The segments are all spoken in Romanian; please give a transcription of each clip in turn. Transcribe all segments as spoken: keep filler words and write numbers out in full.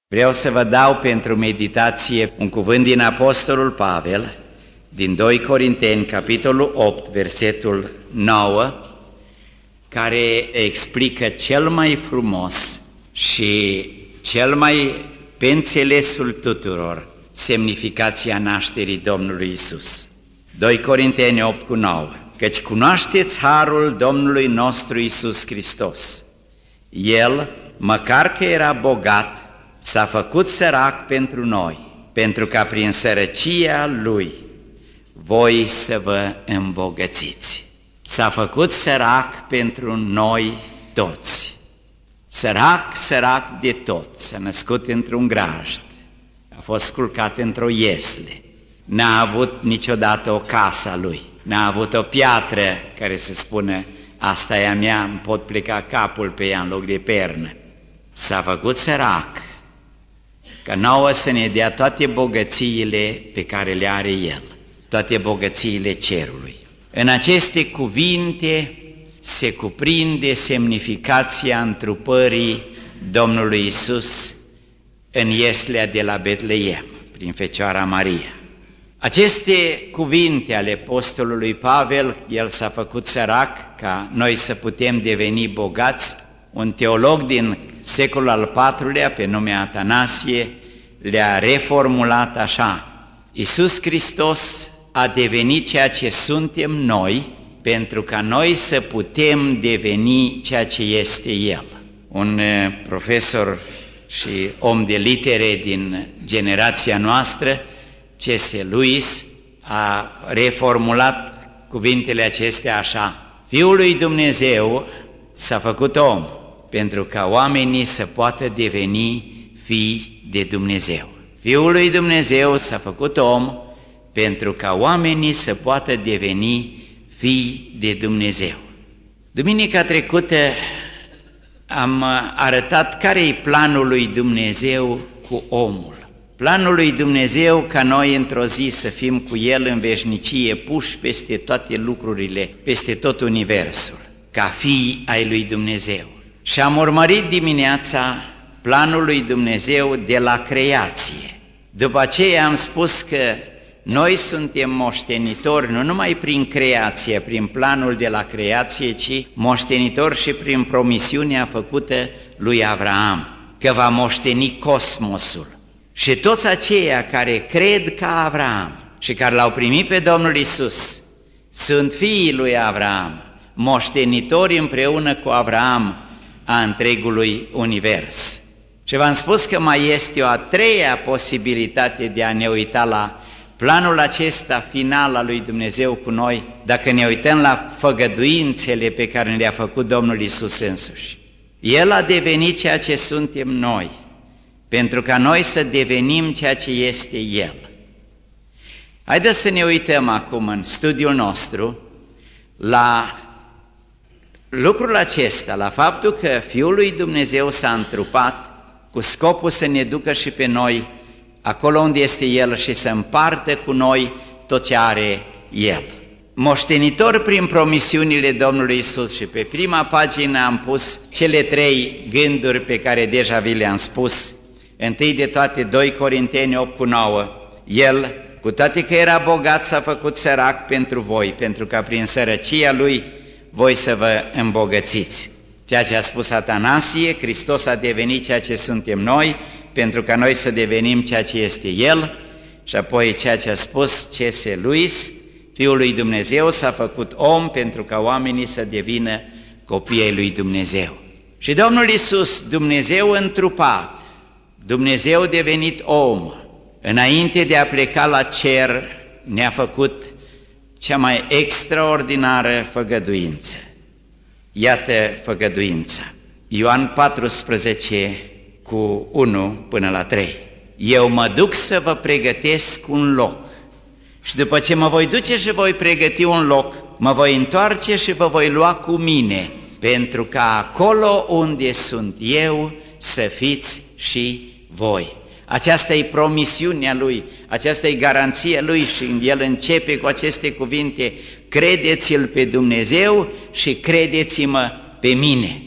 Vreau să vă dau pentru meditație un cuvânt din Apostolul Pavel, din doi Corinteni, capitolul opt, versetul nouă, care explică cel mai frumos și cel mai pe înțelesul tuturor semnificația nașterii Domnului Isus. doi Corinteni opt cu nouă. Căci cunoașteți harul Domnului nostru Isus Hristos. El, măcar că era bogat, s-a făcut sărac pentru noi, pentru ca prin sărăcia Lui voi să vă îmbogățiți. S-a făcut sărac pentru noi toți. Sărac, sărac de tot, s-a născut într-un grajd, a fost culcat într-o iesle, n-a avut niciodată o casă a lui, n-a avut o piatră care să spună, asta e a mea, îmi pot pleca capul pe ea în loc de pernă. S-a făcut sărac, ca nouă să ne dea toate bogățiile pe care le are El, toate bogățiile cerului. În aceste cuvinte se cuprinde semnificația întrupării Domnului Isus în ieslea de la Betleem, prin Fecioara Maria. Aceste cuvinte ale apostolului Pavel, el s-a făcut sărac ca noi să putem deveni bogați. Un teolog din secolul al patrulea, pe nume Atanasie, le-a reformulat așa: Iisus Hristos a devenit ceea ce suntem noi, pentru ca noi să putem deveni ceea ce este El. Un profesor și om de litere din generația noastră, C S Lewis, a reformulat cuvintele acestea așa: Fiul lui Dumnezeu s-a făcut om pentru ca oamenii să poată deveni fii de Dumnezeu. Fiul lui Dumnezeu s-a făcut om pentru ca oamenii să poată deveni fii de Dumnezeu. Duminica trecută am arătat care e planul lui Dumnezeu cu omul. Planul lui Dumnezeu ca noi într-o zi să fim cu El în veșnicie, puși peste toate lucrurile, peste tot universul, ca fii ai lui Dumnezeu. Și am urmărit dimineața planul lui Dumnezeu de la creație. După aceea am spus că noi suntem moștenitori nu numai prin creație, prin planul de la creație, ci moștenitori și prin promisiunea făcută lui Avraam, că va moșteni cosmosul. Și toți aceia care cred ca Avraam și care l-au primit pe Domnul Isus sunt fiii lui Avraam, moștenitori împreună cu Avraam a întregului univers. Și v-am spus că mai este o a treia posibilitate de a ne uita la planul acesta final al lui Dumnezeu cu noi, dacă ne uităm la făgăduințele pe care le-a făcut Domnul Isus însuși. El a devenit ceea ce suntem noi, pentru ca noi să devenim ceea ce este El. Haideți să ne uităm acum în studiul nostru la lucrul acesta, la faptul că Fiul lui Dumnezeu s-a întrupat cu scopul să ne ducă și pe noi acolo unde este El și să împartă cu noi tot ce are El. Moștenitor prin promisiunile Domnului Isus, și pe prima pagină am pus cele trei gânduri pe care deja vi le-am spus. Întâi de toate doi Corinteni opt cu nouă, El, cu toate că era bogat, s-a făcut sărac pentru voi, pentru ca prin sărăcia Lui voi să vă îmbogățiți. Ceea ce a spus Atanasie, Hristos a devenit ceea ce suntem noi, pentru ca noi să devenim ceea ce este El, și apoi ceea ce a spus C S Lewis, Fiul lui Dumnezeu s-a făcut om pentru ca oamenii să devină copiii lui Dumnezeu. Și Domnul Iisus, Dumnezeu întrupat, Dumnezeu devenit om, înainte de a pleca la cer, ne-a făcut cea mai extraordinară făgăduință. Iată făgăduința. Ioan paisprezece cu unu până la trei. Eu mă duc să vă pregătesc un loc și după ce mă voi duce și voi pregăti un loc, mă voi întoarce și vă voi lua cu mine, pentru ca acolo unde sunt eu să fiți și voi. Aceasta e promisiunea Lui, aceasta e garanția Lui și El începe cu aceste cuvinte: credeți-L pe Dumnezeu și credeți-mă pe mine.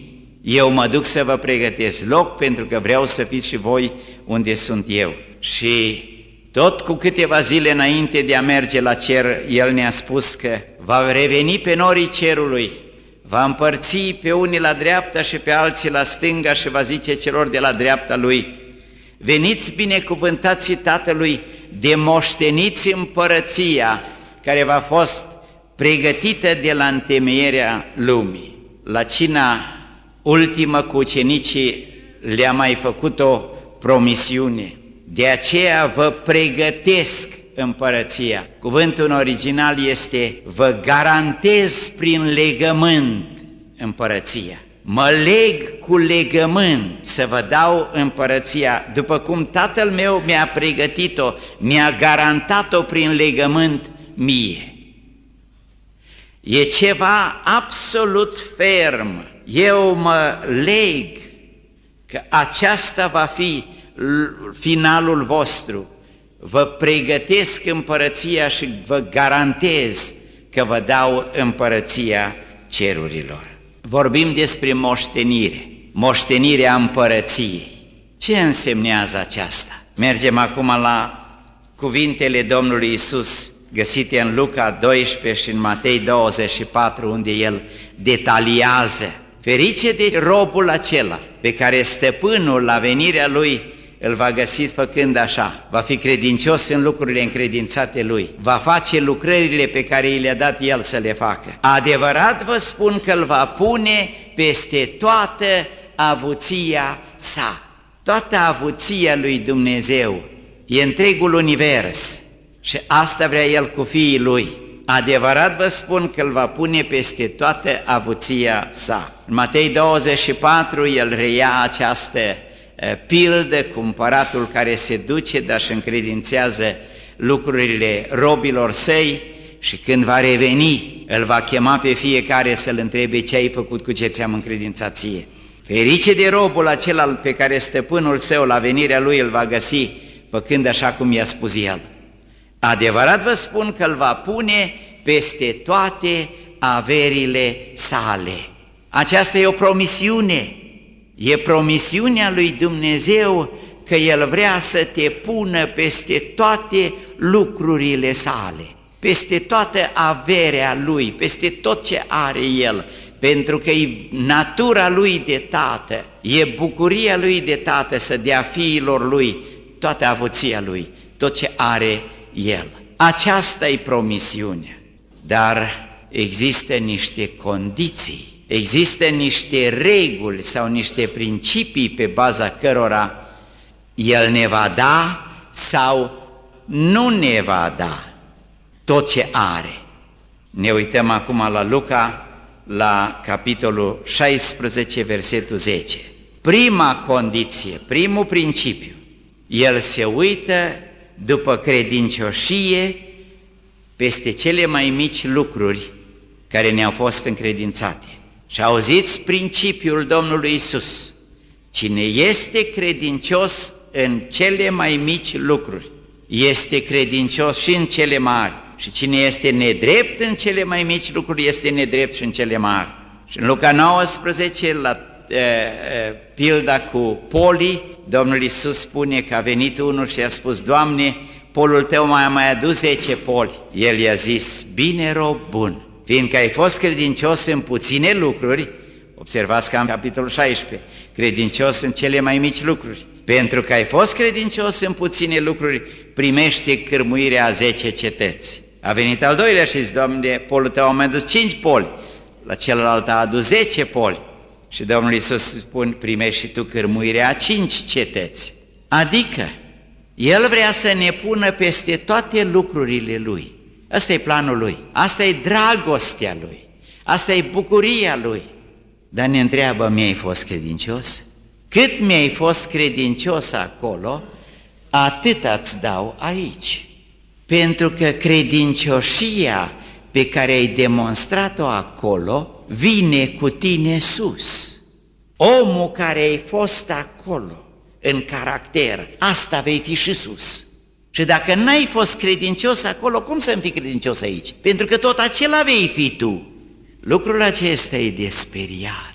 Eu mă duc să vă pregătesc loc pentru că vreau să fiți și voi unde sunt eu. Și tot cu câteva zile înainte de a merge la cer, El ne-a spus că va reveni pe norii cerului, va împărți pe unii la dreapta și pe alții la stânga și va zice celor de la dreapta Lui: veniți binecuvântații Tatălui, demoșteniți împărăția care v-a fost pregătită de la întemeierea lumii. La cina ultimă cu ucenicii le-a mai făcut o promisiune: de aceea vă pregătesc împărăția. Cuvântul în original este: vă garantez prin legământ împărăția. Mă leg cu legământ să vă dau împărăția, după cum Tatăl meu mi-a pregătit-o, mi-a garantat-o prin legământ mie. E ceva absolut ferm. Eu mă leg că aceasta va fi finalul vostru. Vă pregătesc împărăția și vă garantez că vă dau împărăția cerurilor. Vorbim despre moștenire, moștenirea împărăției. Ce însemnează aceasta? Mergem acum la cuvintele Domnului Iisus, găsite în Luca doisprezece și în Matei douăzeci și patru, unde El detaliază: ferice de robul acela pe care stăpânul la venirea lui îl va găsi făcând așa, va fi credincios în lucrurile încredințate lui, va face lucrările pe care i le-a dat el să le facă. Adevărat vă spun că îl va pune peste toată avuția sa. Toată avuția lui Dumnezeu e întregul univers și asta vrea el cu fiii lui. Adevărat vă spun că îl va pune peste toată avuția sa. În Matei douăzeci și patru el reia această pildă cu împăratul care se duce, dar și încredințează lucrurile robilor săi și când va reveni, îl va chema pe fiecare să-l întrebe: ce ai făcut cu ce ți-am încredințat ție? Ferice de robul acela pe care stăpânul său la venirea lui îl va găsi făcând așa cum i-a spus el. Adevărat vă spun că îl va pune peste toate averile sale. Aceasta e o promisiune. E promisiunea lui Dumnezeu că El vrea să te pună peste toate lucrurile sale, peste toată averea Lui, peste tot ce are El, pentru că e natura Lui de Tată, e bucuria Lui de Tată să dea fiilor Lui toată avuția Lui, tot ce are El. Aceasta e promisiunea, dar există niște condiții. Există niște reguli sau niște principii pe baza cărora El ne va da sau nu ne va da tot ce are. Ne uităm acum la Luca, la capitolul șaisprezece, versetul zece. Prima condiție, primul principiu: El se uită după credincioșie peste cele mai mici lucruri care ne-au fost încredințate. Și auziți principiul Domnului Iisus: cine este credincios în cele mai mici lucruri, este credincios și în cele mari. Și cine este nedrept în cele mai mici lucruri, este nedrept și în cele mari. Și în Luca nouăsprezece, la e, e, pilda cu polii, Domnul Iisus spune că a venit unul și a spus: Doamne, polul tău mai a mai adus zece poli. El i-a zis: bine, rob bun, fiindcă ai fost credincios în puține lucruri. Observați că în capitolul șaisprezece, credincios în cele mai mici lucruri. Pentru că ai fost credincios în puține lucruri, primește cârmuirea a zece cetăți. A venit al doilea și zice: Doamne, polul tău a mai adus cinci poli. La celălalt a adus zece poli. Și Domnul Iisus spune: primești și tu cârmuirea a cinci cetăți. Adică, El vrea să ne pună peste toate lucrurile Lui. Asta e planul Lui, asta e dragostea Lui, asta e bucuria Lui. Dar ne întreabă: mi-ai fost credincios? Cât mi-ai fost credincios acolo, atât îți dau aici. Pentru că credincioșia pe care ai demonstrat-o acolo vine cu tine sus. Omul care ai fost acolo în caracter, asta vei fi și sus. Și dacă n-ai fost credincios acolo, cum să-mi fii credincios aici? Pentru că tot acela vei fi tu. Lucrul acesta e de speriat.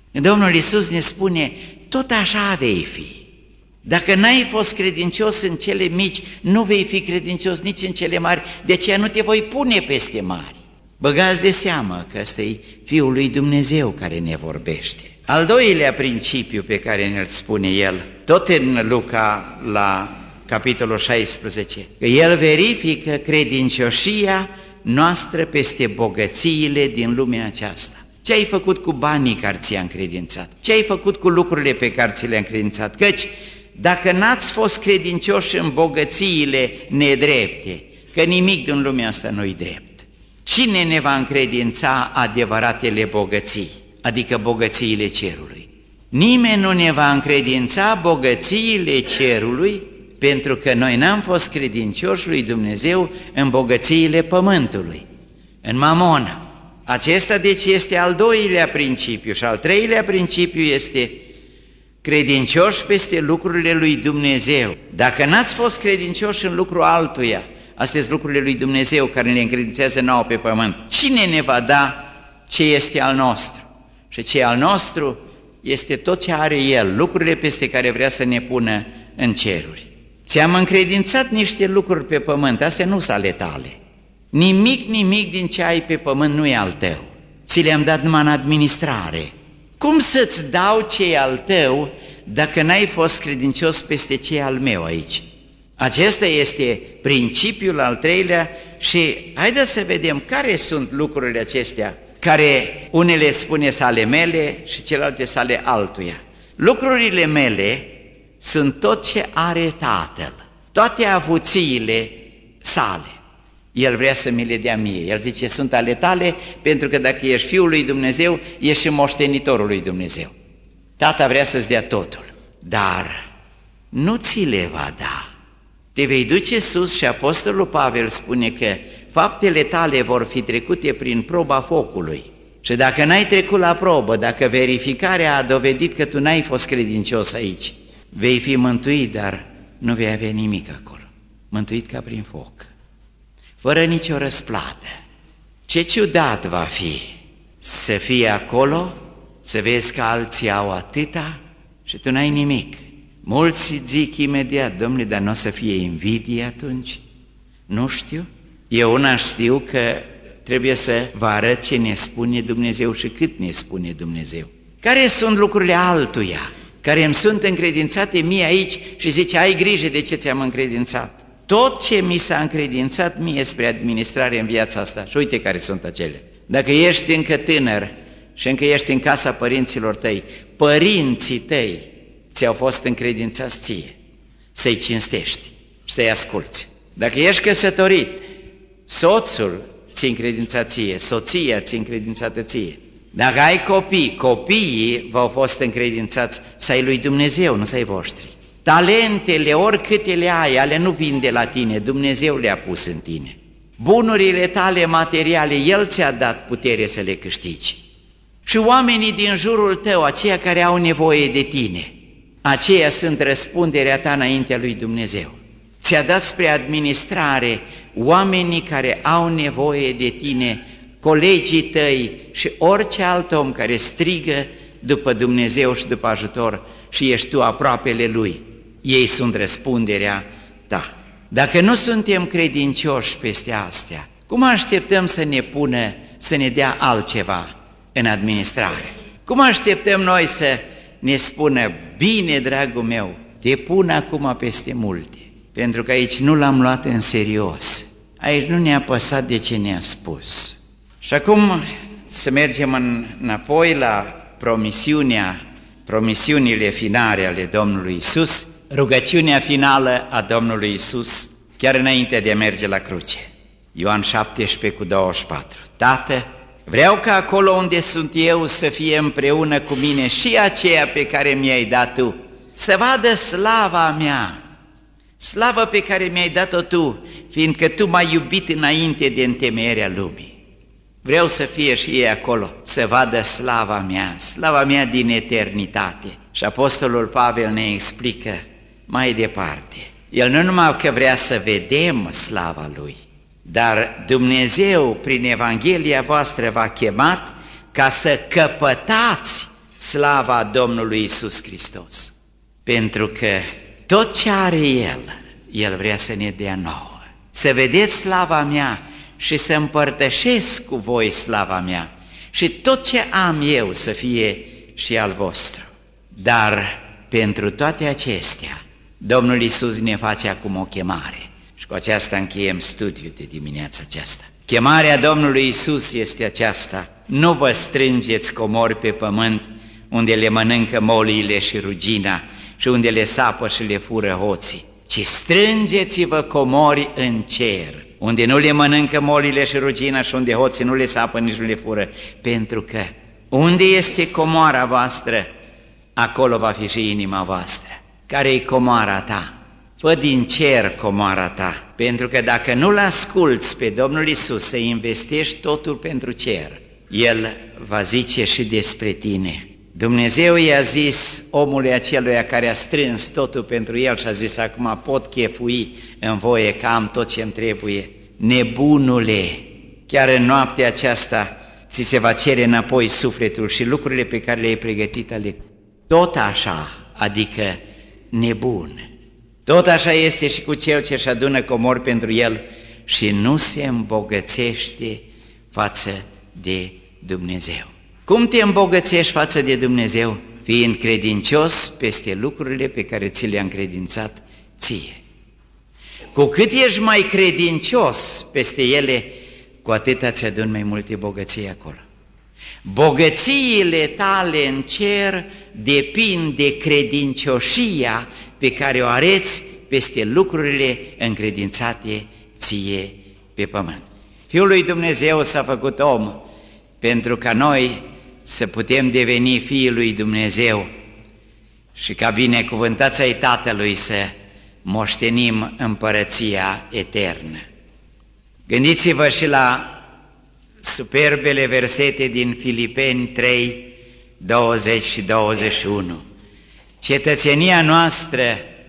Domnul Iisus ne spune, tot așa vei fi. Dacă n-ai fost credincios în cele mici, nu vei fi credincios nici în cele mari, de aceea nu te voi pune peste mari. Băgați de seamă că ăsta e Fiul lui Dumnezeu care ne vorbește. Al doilea principiu pe care ne-l spune el, tot în Luca la capitolul șaisprezece, că el verifică credincioșia noastră peste bogățiile din lumea aceasta. Ce ai făcut cu banii care ți-a încredințat? Ce ai făcut cu lucrurile pe care ți le-a încredințat? Căci dacă n-ați fost credincioși în bogățiile nedrepte, că nimic din lumea asta nu-i drept, cine ne va încredința adevăratele bogății, adică bogățiile cerului? Nimeni nu ne va încredința bogățiile cerului, pentru că noi n-am fost credincioși lui Dumnezeu în bogățiile pământului, în mamona. Acesta deci este al doilea principiu și al treilea principiu este credincioși peste lucrurile lui Dumnezeu. Dacă n-ați fost credincioși în lucrul altuia, astea sunt lucrurile lui Dumnezeu care ne încredințează nouă pe pământ, cine ne va da ce este al nostru? Și ce al nostru este tot ce are El, lucrurile peste care vrea să ne pună în ceruri. Ți-am încredințat niște lucruri pe pământ, astea nu sunt ale tale. Nimic, nimic din ce ai pe pământ nu e al tău. Ți le-am dat numai în administrare. Cum să-ți dau ce e al tău dacă n-ai fost credincios peste ce e al meu aici? Acesta este principiul al treilea și haideți să vedem care sunt lucrurile acestea, care unele spune sale mele și celelalte sale altuia. Lucrurile mele sunt tot ce are Tatăl, toate avuțiile sale. El vrea să mi le dea mie. El zice, sunt ale tale, pentru că dacă ești Fiul lui Dumnezeu, ești și moștenitorul lui Dumnezeu. Tata vrea să-ți dea totul, dar nu ți le va da. Te vei duce sus și Apostolul Pavel spune că faptele tale vor fi trecute prin proba focului. Și dacă n-ai trecut la probă, dacă verificarea a dovedit că tu n-ai fost credincios aici, vei fi mântuit, dar nu vei avea nimic acolo. Mântuit ca prin foc, fără nicio răsplată. Ce ciudat va fi să fii acolo, să vezi că alții au atâta și tu n-ai nimic. Mulți zic imediat, Domnule, dar nu o să fie invidie atunci? Nu știu. Eu una știu că trebuie să vă arăt ce ne spune Dumnezeu și cât ne spune Dumnezeu. Care sunt lucrurile altuia care îmi sunt încredințate mie aici și zice, ai grijă de ce ți-am încredințat. Tot ce mi s-a încredințat mie spre administrare în viața asta. Și uite care sunt acele. Dacă ești încă tânăr și încă ești în casa părinților tăi, părinții tăi ți-au fost încredințați ție să-i cinstești și să-i asculți. Dacă ești căsătorit, soțul ți-i încredințat ție, soția ți-i încredințată ție. Dacă ai copii, copiii v-au fost încredințați să-i lui Dumnezeu, nu să-i voștri. Talentele, oricâte le ai, ale nu vin de la tine, Dumnezeu le-a pus în tine. Bunurile tale materiale, El ți-a dat putere să le câștigi. Și oamenii din jurul tău, aceia care au nevoie de tine, aceia sunt răspunderea ta înaintea lui Dumnezeu. Ți-a dat spre administrare oamenii care au nevoie de tine, colegii tăi și orice alt om care strigă după Dumnezeu și după ajutor și ești tu aproapele Lui. Ei sunt răspunderea ta. Dacă nu suntem credincioși peste astea, cum așteptăm să ne pună, să ne dea altceva în administrare? Cum așteptăm noi să ne spună, bine, dragul meu, te pun acum peste multe, pentru că aici nu l-am luat în serios, aici nu ne-a păsat de ce ne-a spus. Și acum să mergem în, înapoi la promisiunea, promisiunile finale ale Domnului Iisus, rugăciunea finală a Domnului Iisus, chiar înainte de a merge la cruce. Ioan șaptesprezece cu douăzeci și patru. Tată, vreau ca acolo unde sunt eu să fie împreună cu mine și aceea pe care mi-ai dat tu, să vadă slava mea, slavă pe care mi-ai dat-o tu, fiindcă tu m-ai iubit înainte de întemeierea lumii. Vreau să fie și ei acolo, să vadă slava mea, slava mea din eternitate. Și Apostolul Pavel ne explică mai departe. El nu numai că vrea să vedem slava Lui, dar Dumnezeu, prin Evanghelia voastră, v-a chemat ca să căpătați slava Domnului Iisus Hristos, pentru că tot ce are El, El vrea să ne dea nouă. Să vedeți slava mea și să împărtășesc cu voi slava mea și tot ce am eu să fie și al vostru. Dar pentru toate acestea, Domnul Iisus ne face acum o chemare și cu aceasta încheiem studiul de dimineața aceasta. Chemarea Domnului Iisus este aceasta: nu vă strângeți comori pe pământ unde le mănâncă moliile și rugina și unde le sapă și le fură hoții, ci strângeți-vă comori în cer, unde nu le mănâncă molile și rugina și unde hoții nu le sapă, nici nu le fură, pentru că unde este comoara voastră, acolo va fi și inima voastră. Care-i comoara ta? Fă din cer comoara ta, pentru că dacă nu-L asculți pe Domnul Iisus să investești totul pentru cer, El va zice și despre tine. Dumnezeu i-a zis omului aceluia care a strâns totul pentru el și a zis: acum pot chefui în voie că am tot ce-mi trebuie. Nebunule, chiar în noaptea aceasta ți se va cere înapoi sufletul și lucrurile pe care le-ai pregătit ale. Tot așa, adică nebun. Tot așa este și cu cel ce își adună comori pentru el și nu se îmbogățește față de Dumnezeu. Cum te îmbogățești față de Dumnezeu? Fiind credincios peste lucrurile pe care ți le-a încredințat ție. Cu cât ești mai credincios peste ele, cu atât îți aduni mai multe bogății acolo. Bogățiile tale în cer depind de credincioșia pe care o areți peste lucrurile încredințate ție pe pământ. Fiul lui Dumnezeu s-a făcut om pentru ca noi să putem deveni fiii lui Dumnezeu și ca binecuvântați ai Tatălui să moștenim împărăția eternă. Gândiți-vă și la superbele versete din Filipeni trei, douăzeci și douăzeci și unu. Cetățenia noastră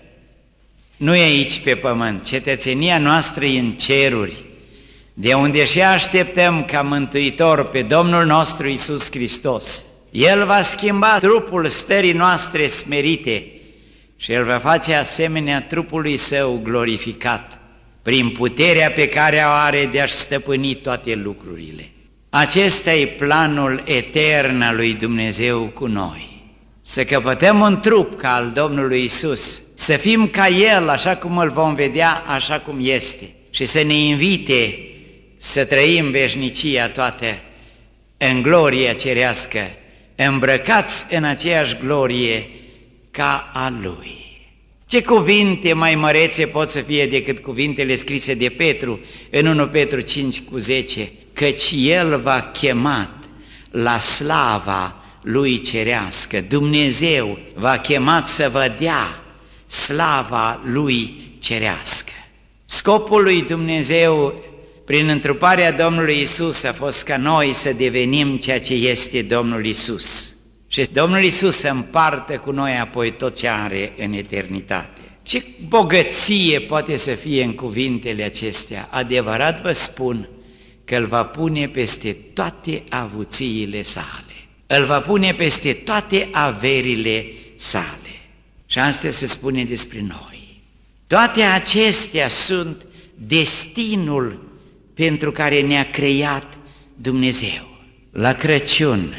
nu e aici pe pământ, cetățenia noastră e în ceruri, de unde și așteptăm ca mântuitor pe Domnul nostru Iisus Hristos. El va schimba trupul stării noastre smerite și El va face asemenea trupului Său glorificat, prin puterea pe care o are de a-și stăpâni toate lucrurile. Acesta e planul etern al lui Dumnezeu cu noi. Să căpătăm un trup ca al Domnului Iisus, să fim ca El, așa cum îl vom vedea, așa cum este, și să ne invite să trăim veșnicia toată în gloria cerească, îmbrăcați în aceeași glorie ca a Lui. Ce cuvinte mai mărețe pot să fie decât cuvintele scrise de Petru în unu Petru cinci cu zece, căci El v-a chemat la slava Lui cerească. Dumnezeu v-a chemat să vă dea slava Lui cerească. Scopul lui Dumnezeu prin întruparea Domnului Iisus a fost ca noi să devenim ceea ce este Domnul Iisus. Și Domnul Iisus să împartă cu noi apoi tot ce are în eternitate. Ce bogăție poate să fie în cuvintele acestea! Adevărat vă spun că Îl va pune peste toate avuțiile sale. Îl va pune peste toate averile sale. Și asta se spune despre noi. Toate acestea sunt destinul pentru care ne-a creat Dumnezeu. La Crăciun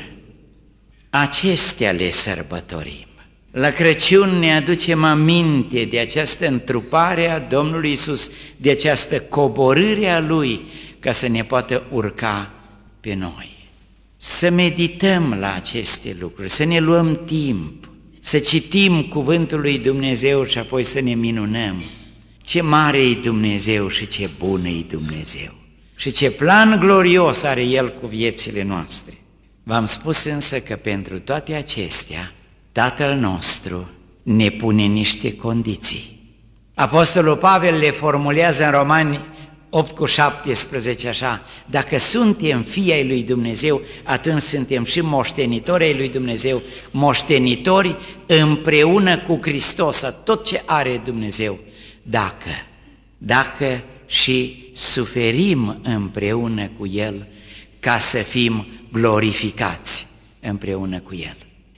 acestea le sărbătorim. La Crăciun ne aducem aminte de această întrupare a Domnului Iisus, de această coborâre a Lui, ca să ne poată urca pe noi. Să medităm la aceste lucruri, să ne luăm timp, să citim cuvântul lui Dumnezeu și apoi să ne minunăm. Ce mare e Dumnezeu și ce bun e Dumnezeu și ce plan glorios are El cu viețile noastre. V-am spus însă că pentru toate acestea Tatăl nostru ne pune niște condiții. Apostolul Pavel le formulează în Romani opt cu șaptesprezece așa: dacă suntem fii ai lui Dumnezeu, atunci suntem și moștenitori ai lui Dumnezeu, moștenitori împreună cu Hristos, a tot ce are Dumnezeu, dacă, dacă și suferim împreună cu El, ca să fim glorificați împreună cu El.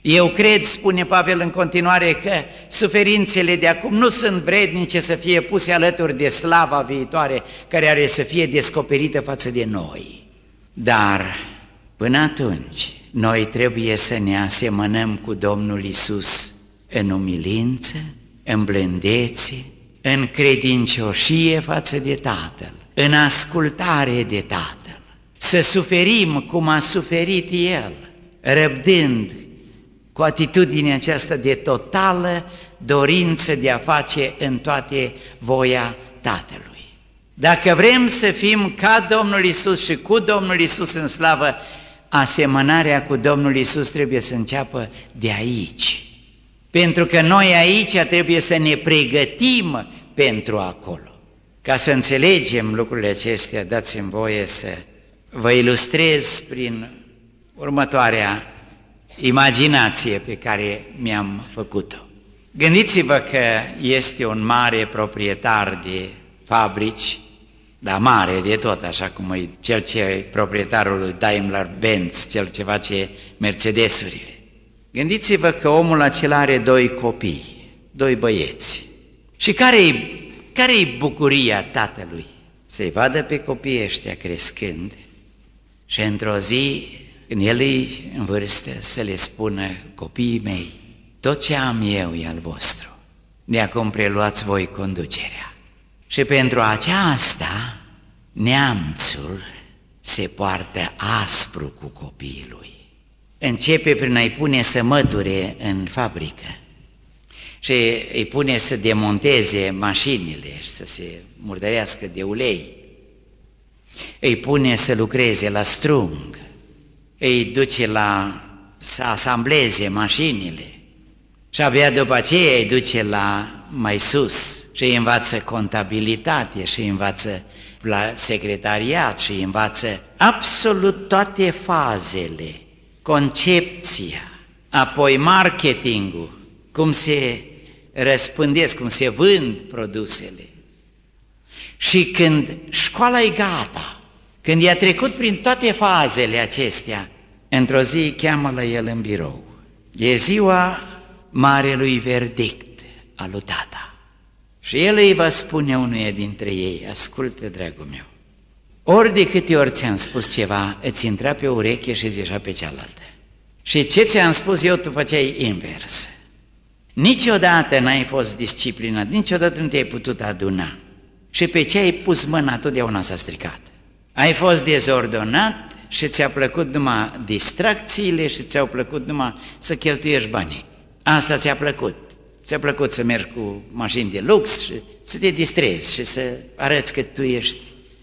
Eu cred, spune Pavel în continuare, că suferințele de acum nu sunt vrednice să fie puse alături de slava viitoare care are să fie descoperită față de noi. Dar până atunci noi trebuie să ne asemănăm cu Domnul Iisus în umilință, în blândețe, în credincioșie față de Tatăl, în ascultare de Tatăl, să suferim cum a suferit El, răbdând cu atitudinea aceasta de totală dorință de a face în toate voia Tatălui. Dacă vrem să fim ca Domnul Iisus și cu Domnul Iisus în slavă, asemănarea cu Domnul Iisus trebuie să înceapă de aici. Pentru că noi aici trebuie să ne pregătim pentru acolo. Ca să înțelegem lucrurile acestea, dați-mi voie să vă ilustrez prin următoarea imaginație pe care mi-am făcut-o. Gândiți-vă că este un mare proprietar de fabrici, dar mare de tot, așa cum e cel ce e proprietarul lui Daimler-Benz, cel ce face Mercedesurile. Gândiți-vă că omul acela are doi copii, doi băieți. Și care-i care-i bucuria tatălui? Să-i vadă pe copiii ăștia crescând și într-o zi, când el e în vârstă, să le spună: copiii mei, tot ce am eu e al vostru, de acum preluați voi conducerea. Și pentru aceasta neamțul se poartă aspru cu copiii lui. Începe prin a-i pune să măture în fabrică și îi pune să demonteze mașinile și să se murdărească de ulei. Îi pune să lucreze la strung, îi duce la să asambleze mașinile și abia după aceea îi duce la mai sus și îi învață contabilitate și îi învață la secretariat și îi învață absolut toate fazele, concepția, apoi marketingul, cum se răspândesc, cum se vând produsele. Și când școala e gata, când i-a trecut prin toate fazele acestea, într-o zi îi cheamă la el în birou. E ziua marelui verdict al lui tata. Și el îi va spune unuia dintre ei: ascultă, dragul meu, ori de câte ori ți-am spus ceva, îți intra pe ureche și îți ieșea pe cealaltă. Și ce ți-am spus eu, tu făceai invers. Niciodată n-ai fost disciplinat, niciodată nu te-ai putut aduna. Și pe ce ai pus mâna, totdeauna s-a stricat. Ai fost dezordonat și ți-a plăcut numai distracțiile și ți-au plăcut numai să cheltuiești banii. Asta ți-a plăcut. Ți-a plăcut să mergi cu mașini de lux și să te distrezi și să arăți că tu ești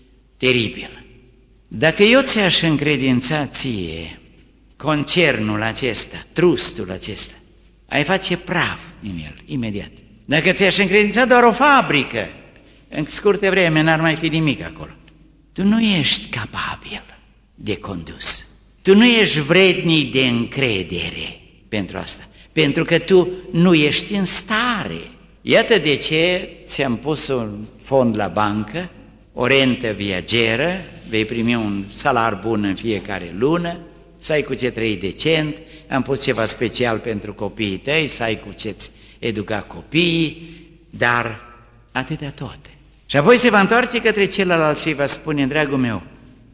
teribil. Dacă eu ți-aș încredința ție concernul acesta, trustul acesta, ai face praf din el, imediat. Dacă ți-aș încredința doar o fabrică, în scurtă vreme n-ar mai fi nimic acolo. Tu nu ești capabil de condus. Tu nu ești vrednic de încredere pentru asta, pentru că tu nu ești în stare. Iată de ce ți-am pus un fond la bancă, o rentă viageră, vei primi un salar bun în fiecare lună, să ai cu ce trăi decent, am pus ceva special pentru copiii tăi, să ai cu ce-ți educa copiii, dar atâta tot. Și apoi se va întoarce către celălalt și va spune: dragul meu,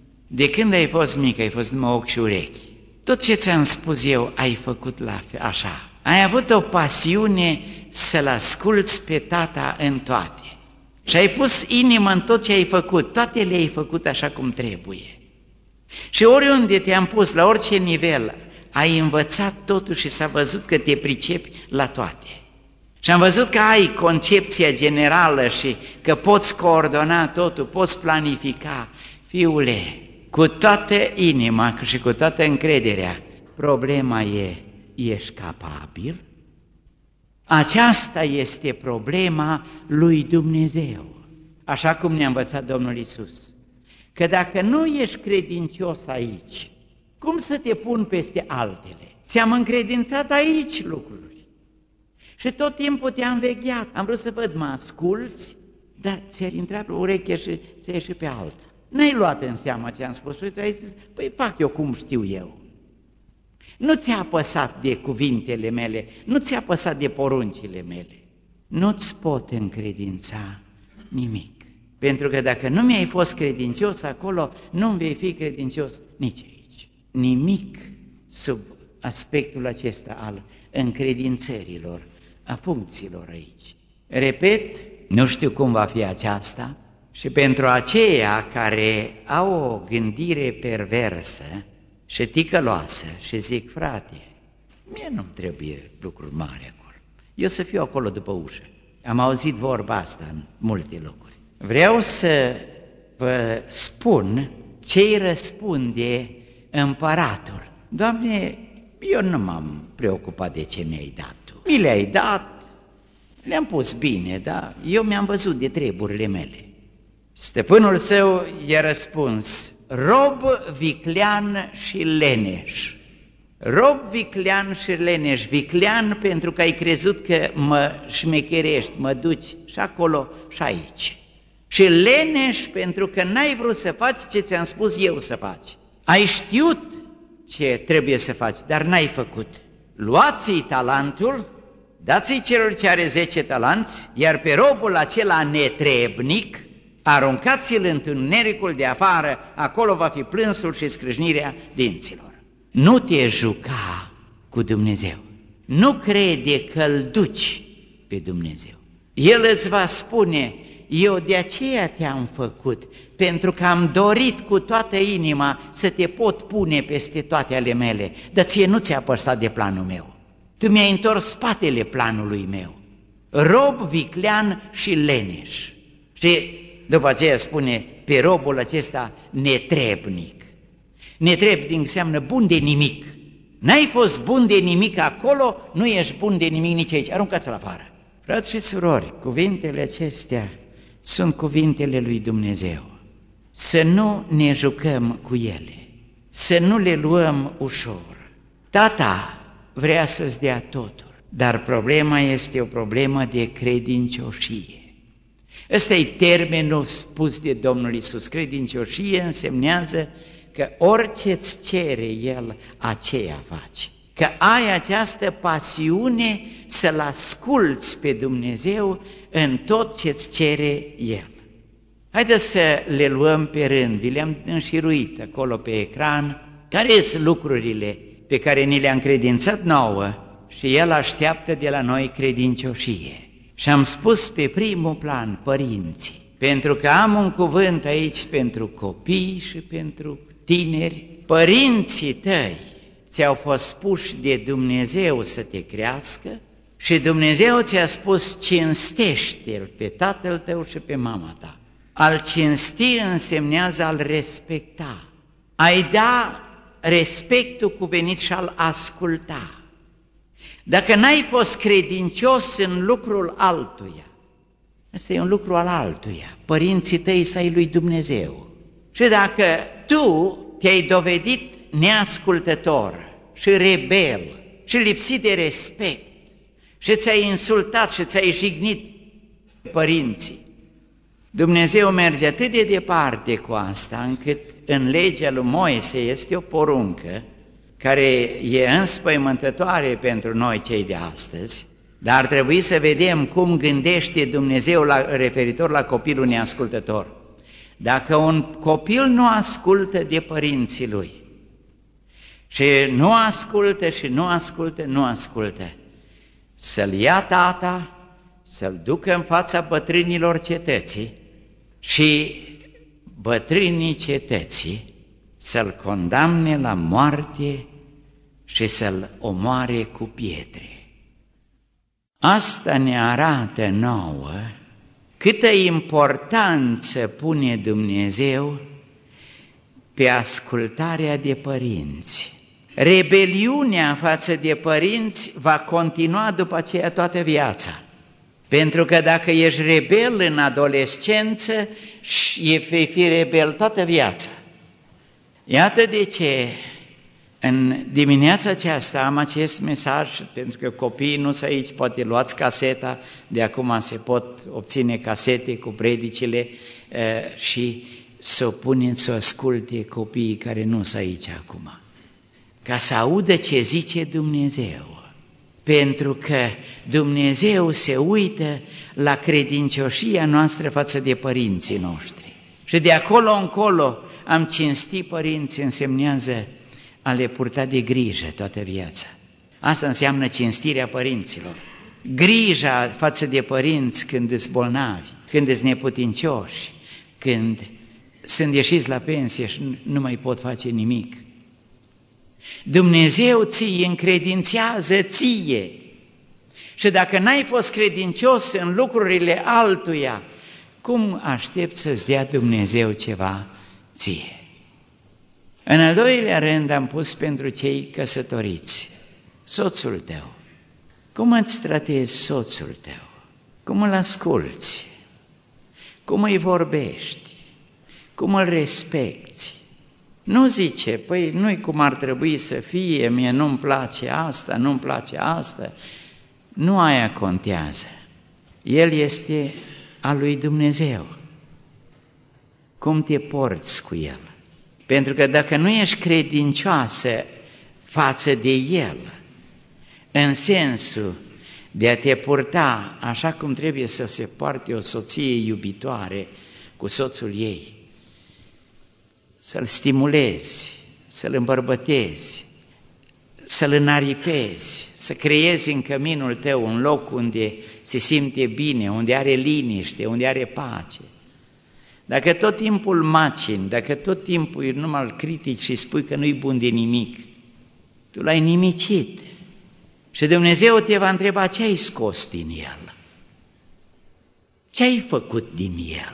de când ai fost mic, ai fost numai ochi și urechi. Tot ce ți-am spus eu ai făcut la fel, așa. Ai avut o pasiune să-l asculți pe tata în toate. Și ai pus inimă în tot ce ai făcut, toate le-ai făcut așa cum trebuie. Și oriunde te-am pus, la orice nivel, ai învățat totul și s-a văzut că te pricepi la toate. Și am văzut că ai concepția generală și că poți coordona totul, poți planifica. Fiule, cu toată inima și cu toată încrederea, problema e: ești capabil? Aceasta este problema lui Dumnezeu, așa cum ne-a învățat Domnul Iisus. Că dacă nu ești credincios aici, cum să te pun peste altele? Ți-am încredințat aici lucruri. Și tot timpul te-am vegheat. Am vrut să văd, mă asculți, dar ți-a intrat pe ureche și ți-a ieșit pe alta. N-ai luat în seamă ce am spus și ai zis: păi fac eu cum știu eu. Nu ți-a apăsat de cuvintele mele, nu ți-a apăsat de poruncile mele. Nu-ți pot încredința nimic. Pentru că dacă nu mi-ai fost credincios acolo, nu-mi vei fi credincios nici aici. Nimic sub aspectul acesta al încredințărilor, a funcțiilor aici. Repet, nu știu cum va fi aceasta și pentru aceia care au o gândire perversă și ticăloasă și zic, frate, mie nu-mi trebuie lucruri mari acolo, eu să fiu acolo după ușă. Am auzit vorba asta în multe locuri. Vreau să vă spun ce-i răspunde împăratul. Doamne, eu nu m-am preocupat de ce mi-ai dat tu. Mi le-ai dat, le-am pus bine, dar eu mi-am văzut de treburile mele. Stăpânul său i-a răspuns, rob viclean și leneș. Rob viclean și leneș, viclean pentru că ai crezut că mă șmecherești, mă duci și acolo și aici. Și leneș pentru că n-ai vrut să faci ce ți-am spus eu să faci. Ai știut ce trebuie să faci, dar n-ai făcut. Luați-i talentul, dați-i celor ce are zece talanți, iar pe robul acela netrebnic, aruncați-l în întunericul de afară, acolo va fi plânsul și scrâșnirea dinților. Nu te juca cu Dumnezeu, nu crede că îl duci pe Dumnezeu. El îți va spune, eu de aceea te-am făcut, pentru că am dorit cu toată inima să te pot pune peste toate ale mele, dar ție nu ți-a păsat de planul meu. Tu mi-ai întors spatele planului meu, rob viclean și leneș. Și după aceea spune pe robul acesta netrebnic. Netrebnic înseamnă bun de nimic. N-ai fost bun de nimic acolo, nu ești bun de nimic nici aici. Aruncați-l afară. Frați și surori, cuvintele acestea sunt cuvintele lui Dumnezeu. Să nu ne jucăm cu ele, să nu le luăm ușor. Tata vrea să-ți dea totul, dar problema este o problemă de credincioșie. Ăsta e termenul spus de Domnul Iisus. Credincioșie însemnează că orice îți cere El, aceea faci. Că ai această pasiune să-L asculți pe Dumnezeu în tot ce îți cere El. Haideți să le luăm pe rând, vi le-am înșiruit acolo pe ecran, care sunt lucrurile pe care ni le-a încredințat nouă și El așteaptă de la noi credincioșie. Și am spus pe primul plan părinții, pentru că am un cuvânt aici pentru copii și pentru tineri. Părinții tăi ți-au fost puși de Dumnezeu să te crească și Dumnezeu ți-a spus cinstește-L pe tatăl tău și pe mama ta. Al cinsti însemnează al respecta, ai da respectul cuvenit și al asculta. Dacă n-ai fost credincios în lucrul altuia, ăsta e un lucru al altuia, părinții tăi să-i lui Dumnezeu. Și dacă tu te-ai dovedit neascultător și rebel și lipsit de respect și ți-ai insultat și ți-ai jignit părinții, Dumnezeu merge atât de departe cu asta, încât în legea lui Moise este o poruncă care e înspăimântătoare pentru noi cei de astăzi, dar ar trebui să vedem cum gândește Dumnezeu la, referitor la copilul neascultător. Dacă un copil nu ascultă de părinții lui și nu ascultă și nu ascultă, nu ascultă, să-l ia tata, să-l ducă în fața bătrânilor cetății și bătrânii cetății să-l condamne la moarte și să-l omoare cu pietre. Asta ne arată nouă câtă importanță pune Dumnezeu pe ascultarea de părinți. Rebeliunea față de părinți va continua după aceea toată viața. Pentru că dacă ești rebel în adolescență, vei fi rebel toată viața. Iată de ce în dimineața aceasta am acest mesaj, pentru că copiii nu sunt aici, poate luați caseta, de acum se pot obține casete cu predicile și să o puneți să o asculte copiii care nu sunt aici acum. ca să audă ce zice Dumnezeu, pentru că Dumnezeu se uită la credincioșia noastră față de părinții noștri. Și de acolo încolo am cinstit părinți însemnează a le purta de grijă toată viața. Asta înseamnă cinstirea părinților. Grija față de părinți când îți bolnavi, când îți neputincioși, când sunt ieșiți la pensie și nu mai pot face nimic. Dumnezeu ți încredințează ție. Și dacă n-ai fost credincios în lucrurile altuia, cum aștepți să-ți dea Dumnezeu ceva ție? În al doilea rând am pus pentru cei căsătoriți, soțul tău. Cum îți tratezi soțul tău? Cum îl asculți? Cum îi vorbești? Cum îl respecti? Nu zice, păi nu-i cum ar trebui să fie, mie nu-mi place asta, nu-mi place asta. Nu aia contează. El este al lui Dumnezeu. Cum te porți cu el? Pentru că dacă nu ești credincioasă față de el, în sensul de a te purta așa cum trebuie să se poarte o soție iubitoare cu soțul ei, să-l stimulezi, să-l îmbărbătezi, să-l înaripezi, să creezi în căminul tău un loc unde se simte bine, unde are liniște, unde are pace. Dacă tot timpul macini, dacă tot timpul numai îl critici și spui că nu-i bun de nimic, tu l-ai nimicit. Și Dumnezeu te va întreba ce ai scos din el, ce ai făcut din el.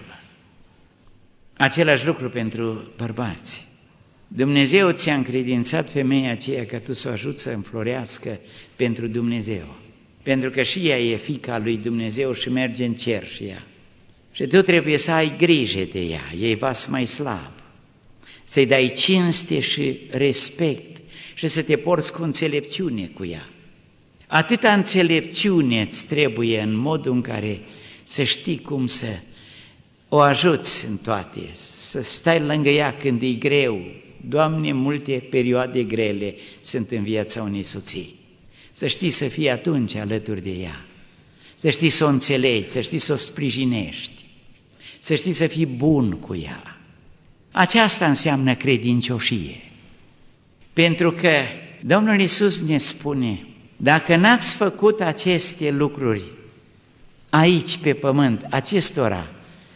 Același lucru pentru bărbați. Dumnezeu ți-a încredințat femeia aceea ca tu să o ajuți să înflorească pentru Dumnezeu, pentru că și ea e fiica lui Dumnezeu și merge în cer și ea. Și tu trebuie să ai grijă de ea, ei vas mai slab, să-i dai cinste și respect și să te porți cu înțelepciune cu ea. Atâta înțelepciune îți trebuie în modul în care să știi cum să o ajuți în toate, să stai lângă ea când e greu. Doamne, multe perioade grele sunt în viața unei soții. Să știi să fii atunci alături de ea, să știi să o înțelegi, să știi să o sprijinești, să știi să fii bun cu ea. Aceasta înseamnă credincioșie. Pentru că Domnul Iisus ne spune, dacă n-ați făcut aceste lucruri aici pe pământ, acestora,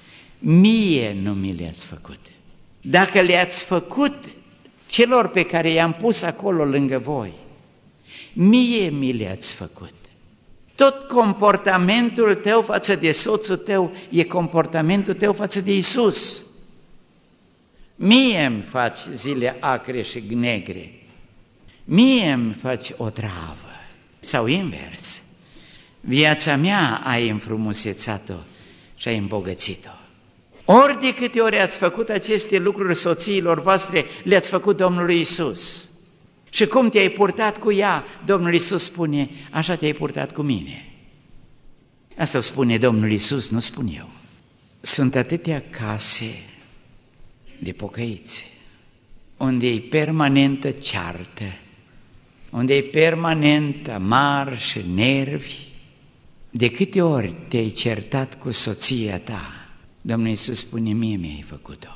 mie nu mi le-ați făcut. Dacă le-ați făcut celor pe care i-am pus acolo lângă voi, mie mi le-ați făcut. Tot comportamentul tău față de soțul tău e comportamentul tău față de Iisus. Mie îmi faci zile acre și negre, mie îmi faci o travă. Sau invers, viața mea ai înfrumusețat-o și ai îmbogățit-o. Ori de câte ori ați făcut aceste lucruri soțiilor voastre, le-ați făcut Domnului Iisus. Și cum te-ai purtat cu ea, Domnul Iisus spune, așa te-ai purtat cu mine. Asta o spune Domnul Iisus, nu spun eu. Sunt atâtea case de pocăiți, unde e permanentă ceartă, unde e permanent amar și nervi. De câte ori te-ai certat cu soția ta, Domnul Iisus spune, mie mi-ai făcut-o.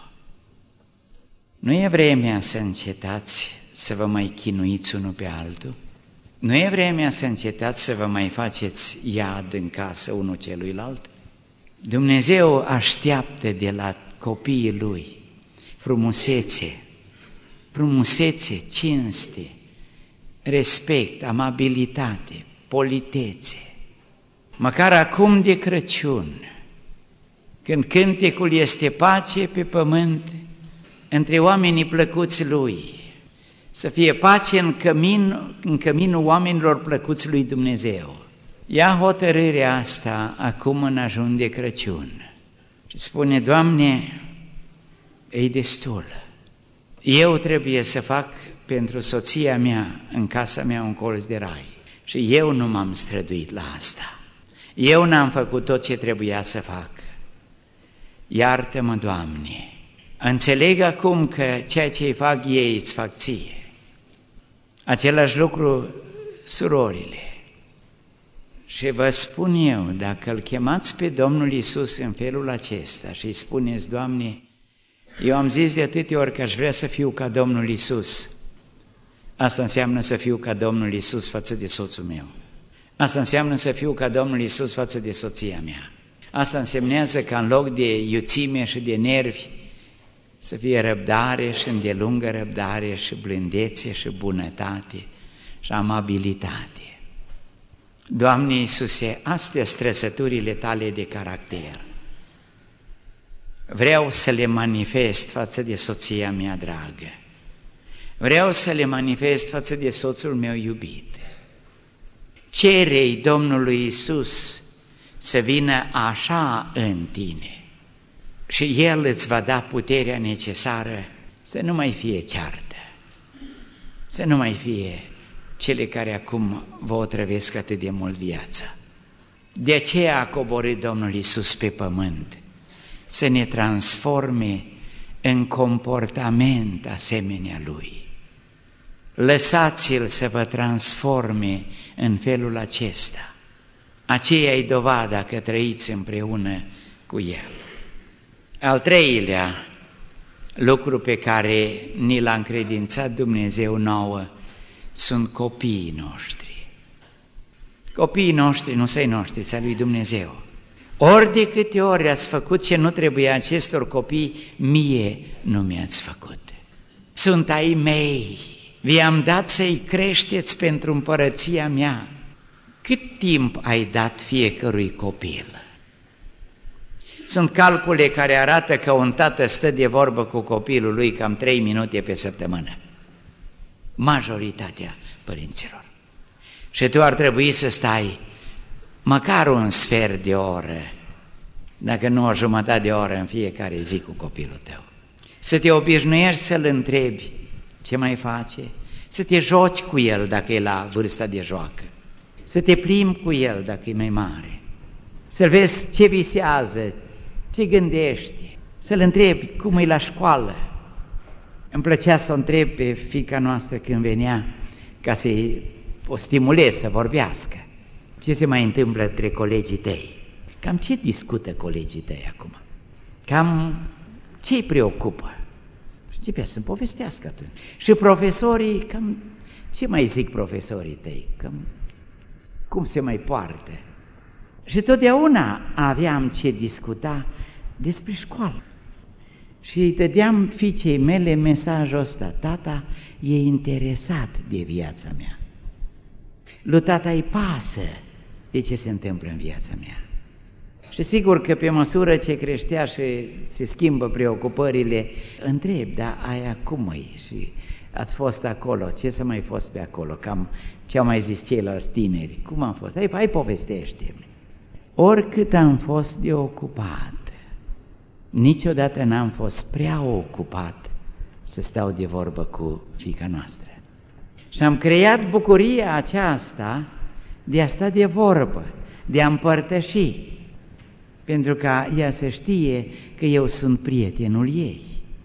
Nu e vremea să încetați să vă mai chinuiți unul pe altul? Nu e vremea să încetați să vă mai faceți iad în casă unul celuilalt? Dumnezeu așteaptă de la copiii Lui frumusețe, frumusețe, cinste, respect, amabilitate, politețe. Măcar acum de Crăciun, când cântecul este pace pe pământ între oamenii plăcuți Lui, să fie pace în, cămin, în căminul oamenilor plăcuți lui Dumnezeu. Ia hotărârea asta acum în ajun de Crăciun și spune, Doamne, e destul. Eu trebuie să fac pentru soția mea în casa mea un colț de rai și eu nu m-am străduit la asta. Eu n-am făcut tot ce trebuia să fac. Iartă-mă, Doamne, înțeleg acum că ceea ce îi fac ei îți fac ție. Același lucru, surorile. Și vă spun eu, dacă îl chemați pe Domnul Iisus în felul acesta și îi spuneți, Doamne, eu am zis de atâtea ori că aș vrea să fiu ca Domnul Iisus, asta înseamnă să fiu ca Domnul Iisus față de soțul meu. Asta înseamnă să fiu ca Domnul Iisus față de soția mea. Asta însemnează că în loc de iuțime și de nervi, să fie răbdare și îndelungă răbdare și blândețe și bunătate și amabilitate. Doamne Iisuse, astea sunt trăsăturile tale de caracter. Vreau să le manifest față de soția mea dragă. Vreau să le manifest față de soțul meu iubit. Cere-i Domnului Iisus să vină așa în tine și El îți va da puterea necesară să nu mai fie ceartă, să nu mai fie cele care acum vă otrăvesc atât de mult viața. De aceea a coborât Domnul Iisus pe pământ, să ne transforme în comportament asemenea Lui. Lăsați-L să vă transforme în felul acesta. Aceea-i dovada că trăiți împreună cu El. Al treilea lucru pe care ni l-a încredințat Dumnezeu nouă sunt copiii noștri. Copiii noștri nu să-i noștri, să lui Dumnezeu. Ori de câte ori ați făcut ce nu trebuie acestor copii, mie nu mi-ați făcut. Sunt ai mei, vi-am dat să-i creșteți pentru împărăția mea. Cât timp ai dat fiecărui copil? Sunt calcule care arată că un tată stă de vorbă cu copilul lui cam trei minute pe săptămână. Majoritatea părinților. Și tu ar trebui să stai măcar un sfert de oră, dacă nu o jumătate de oră în fiecare zi cu copilul tău. Să te obișnuiești să-l întrebi ce mai face, să te joci cu el dacă e la vârsta de joacă, să te plimbi cu el dacă e mai mare, să-l vezi ce visează, ce gândește, să-l întrebi cum e la școală. Îmi plăcea să o întreb pe fiica noastră când venea ca să-i o stimulez să vorbească. Ce se mai întâmplă între colegii tăi? Cam ce discută colegii tăi acum? Cam ce îi preocupă? Și începea să-mi povestească atunci. Și profesorii, cam ce mai zic profesorii tăi? Cam cum se mai poartă? Și totdeauna aveam ce discuta despre școală. Și îi dădeam fiicei mele mesajul ăsta: tata e interesat de viața mea. Lui tata îi pasă de ce se întâmplă în viața mea. Și sigur că pe măsură ce creștea și se schimbă preocupările, întreb, dar aia cum e? Și ați fost acolo, ce să mai fost pe acolo? Cam ce au mai zis ceilalți tineri, cum am fost? Hai, hai povestește-mi. Oricât am fost de ocupat, niciodată n-am fost prea ocupat să stau de vorbă cu fiica noastră. Și am creat bucuria aceasta de a sta de vorbă, de a împărtăși, pentru ca ea să știe că eu sunt prietenul ei.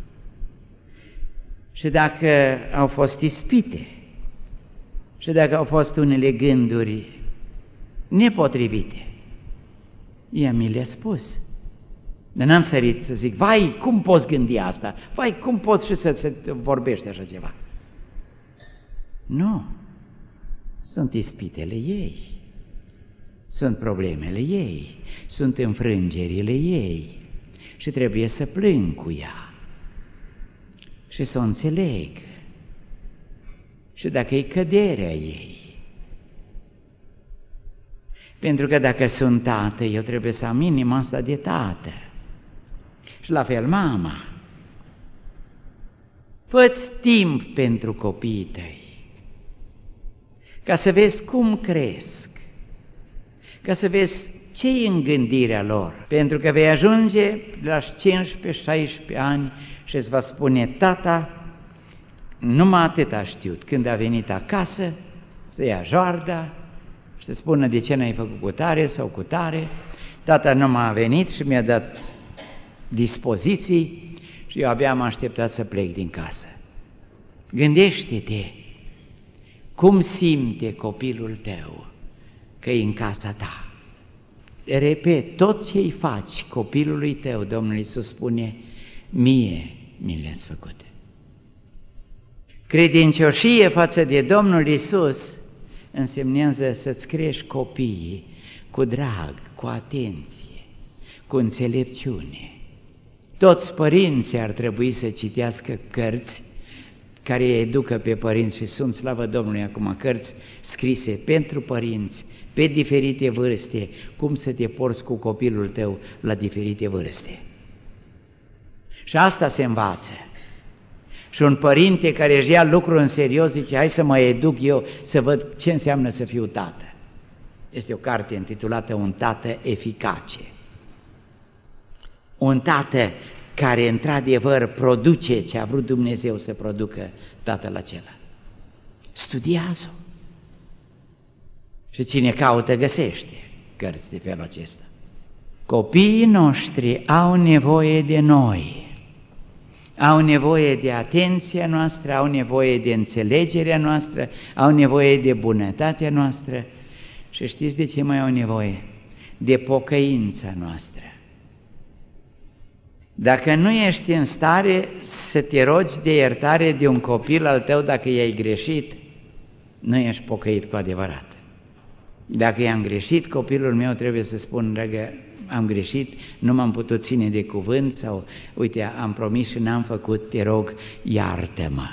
Și dacă au fost ispite, și dacă au fost unele gânduri nepotrivite, ea mi le-a spus. Dar n-am sărit să zic, vai, cum poți gândi asta? Vai, cum poți și să, să vorbești așa ceva? Nu, sunt ispitele ei, sunt problemele ei, sunt înfrângerile ei și trebuie să plâng cu ea și să o înțeleg. Și dacă e căderea ei, pentru că dacă sunt tată, eu trebuie să am inima asta de tată. Și la fel mama. Fă-ți timp pentru copiii tăi, ca să vezi cum cresc, ca să vezi ce-i în gândirea lor, pentru că vei ajunge la cincisprezece șaisprezece ani și îți va spune, tata, numai atât a știut, când a venit acasă, să ia joarda și să spună de ce n-ai făcut cu tare sau cu tare. Tata nu m-a venit și mi-a dat dispoziții și eu abia am așteptat să plec din casă. Gândește-te Cum simte copilul tău că e în casa ta? Repet, tot ce îi faci copilului tău, Domnul Iisus spune, mie mi le-ați făcut. Credincioșie față de Domnul Iisus însemnează să-ți crești copiii cu drag, cu atenție, cu înțelepciune. Toți părinții ar trebui să citească cărți care îi educă pe părinți și sunt, slavă Domnului, acum cărți scrise pentru părinți, pe diferite vârste, cum să te porți cu copilul tău la diferite vârste. Și asta se învață. Și un părinte care își ia lucrul în serios zice, hai să mă educ eu să văd ce înseamnă să fiu tată. Este o carte intitulată Un tată eficace. Un tată care într-adevăr produce ce a vrut Dumnezeu să producă tatăl acela. Studiază. Și cine caută găsește cărți de felul acesta. Copiii noștri au nevoie de noi. Au nevoie de atenția noastră, au nevoie de înțelegerea noastră, au nevoie de bunătatea noastră și știți de ce mai au nevoie? De pocăința noastră. Dacă nu ești în stare să te rogi de iertare de un copil al tău dacă i-ai greșit, nu ești pocăit cu adevărat. Dacă i-am greșit, copilul meu trebuie să spun, dragă, am greșit, nu m-am putut ține de cuvânt sau, uite, am promis și n-am făcut, te rog, iartă-mă.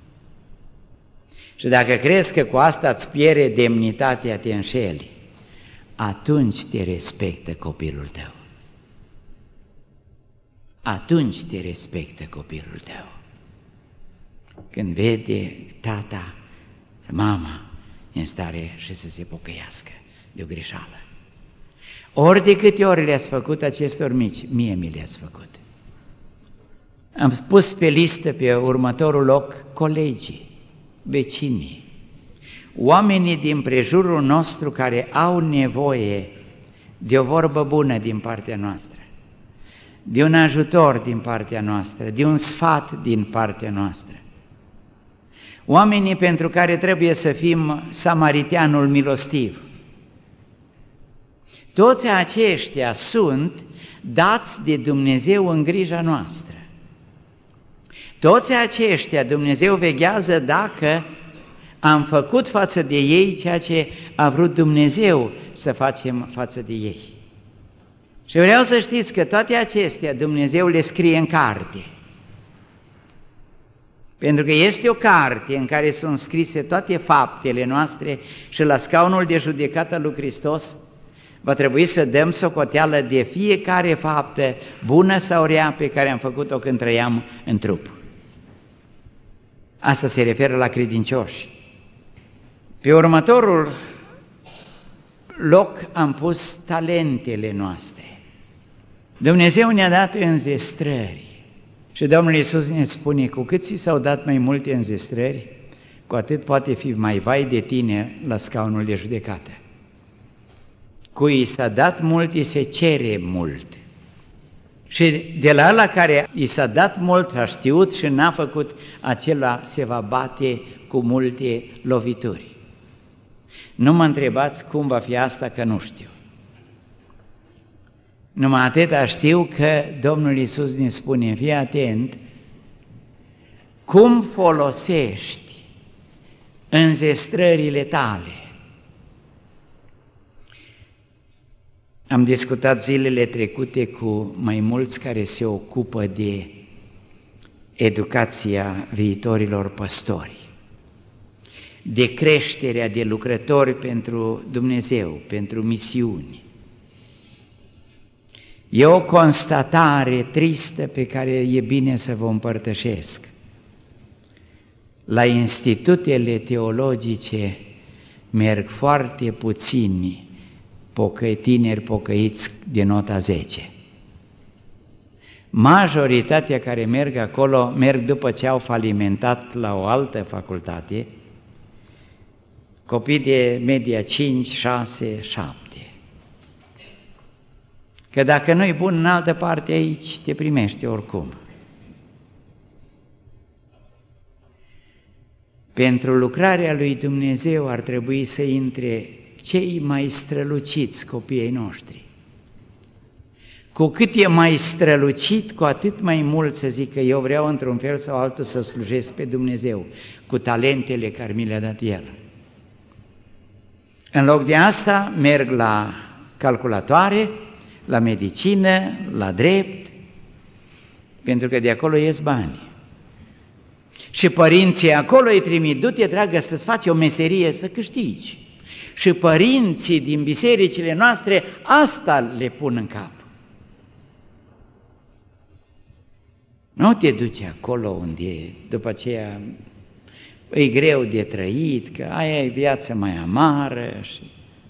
Și dacă crezi că cu asta îți pierde demnitatea, te înșeli, atunci te respectă copilul tău. Atunci te respectă copilul tău. Când vede tata, mama, în stare și să se pocăiască de o greșeală. Ori de câte ori le-ați făcut acestor mici, mie mi le-ați făcut. Am spus pe listă, pe următorul loc, colegii, vecinii, oamenii din prejurul nostru care au nevoie de o vorbă bună din partea noastră, de un ajutor din partea noastră, de un sfat din partea noastră. Oamenii pentru care trebuie să fim samariteanul milostiv. Toți aceștia sunt dați de Dumnezeu în grija noastră. Toți aceștia Dumnezeu veghează dacă am făcut față de ei ceea ce a vrut Dumnezeu să facem față de ei. Și vreau să știți că toate acestea Dumnezeu le scrie în carte. Pentru că este o carte în care sunt scrise toate faptele noastre și la scaunul de judecată lui Hristos va trebui să dăm socoteală de fiecare faptă, bună sau rea, pe care am făcut-o când trăiam în trup. Asta se referă la credincioși. Pe următorul loc am pus talentele noastre. Dumnezeu ne-a dat înzestrări și Domnul Iisus ne spune, cu cât ți s-au dat mai multe înzestrări, cu atât poate fi mai vai de tine la scaunul de judecată. Cui s-a dat mult, îi se cere mult. Și de la ăla care i s-a dat mult, a știut și n-a făcut, acela se va bate cu multe lovituri. Nu mă întrebați cum va fi asta, că nu știu. Numai atâta știu că Domnul Iisus ne spune, fii atent, cum folosești înzestrările tale. Am discutat zilele trecute cu mai mulți care se ocupă de educația viitorilor păstori, de creșterea de lucrători pentru Dumnezeu, pentru misiuni. E o constatare tristă pe care e bine să vă împărtășesc. La institutele teologice merg foarte puțini pocăi, tineri pocăiți de nota zece. Majoritatea care merg acolo merg după ce au falimentat la o altă facultate, copii de media cinci, șase, șapte. Că dacă nu-i bun în altă parte, aici te primește oricum. Pentru lucrarea lui Dumnezeu ar trebui să intre cei mai străluciți copiii noștri. Cu cât e mai strălucit, cu atât mai mult să zic că eu vreau într-un fel sau altul să slujesc pe Dumnezeu cu talentele care mi le-a dat El. În loc de asta merg la calculatoare, la medicină, la drept, pentru că de acolo ies bani. Și părinții acolo îi trimit, du-te, dragă, să-ți faci o meserie să câștigi. Și părinții din bisericile noastre asta le pun în cap. Nu te duci acolo unde după aceea e greu de trăit, că aia e viața mai amară. Și,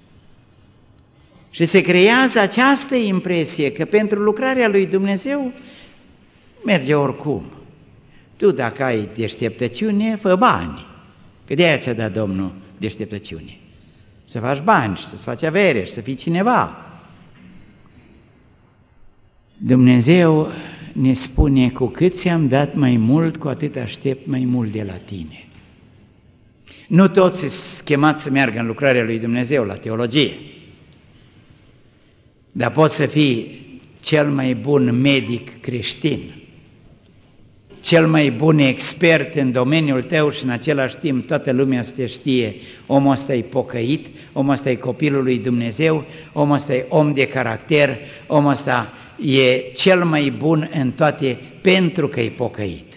și se creează această impresie că pentru lucrarea lui Dumnezeu merge oricum. Tu dacă ai deșteptăciune, fă bani, că de-aia ți-a dat Domnul deșteptăciune. Să faci bani și să-ți faci avere și să fii cineva. Dumnezeu ne spune, cu cât ți-am dat mai mult, cu atât aștept mai mult de la tine. Nu toți sunt chemați să meargă în lucrarea lui Dumnezeu, la teologie. Dar poți să fii cel mai bun medic creștin, cel mai bun expert în domeniul tău și în același timp toată lumea să te știe, omul ăsta e pocăit, omul ăsta e copilul lui Dumnezeu, omul ăsta e om de caracter, omul ăsta e cel mai bun în toate pentru că e pocăit.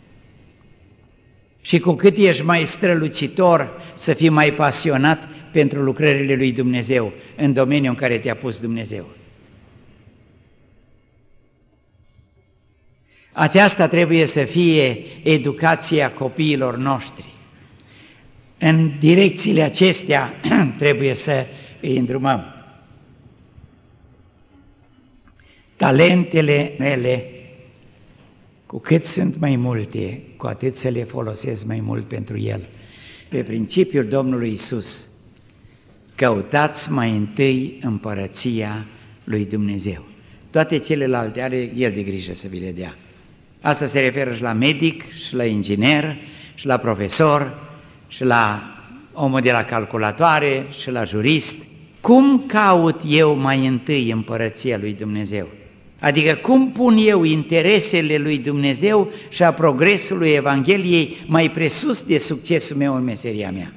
Și cu cât ești mai strălucitor, să fii mai pasionat pentru lucrările lui Dumnezeu în domeniul în care te-a pus Dumnezeu. Aceasta trebuie să fie educația copiilor noștri. În direcțiile acestea trebuie să îi îndrumăm. Talentele mele, cu cât sunt mai multe, cu atât să le folosesc mai mult pentru El. Pe principiul Domnului Iisus, căutați mai întâi împărăția lui Dumnezeu. Toate celelalte are El de grijă să vi le dea. Asta se referă și la medic, și la inginer, și la profesor, și la omul de la calculatoare, și la jurist. Cum caut eu mai întâi împărăția lui Dumnezeu? Adică cum pun eu interesele lui Dumnezeu și a progresului Evangheliei mai presus de succesul meu în meseria mea?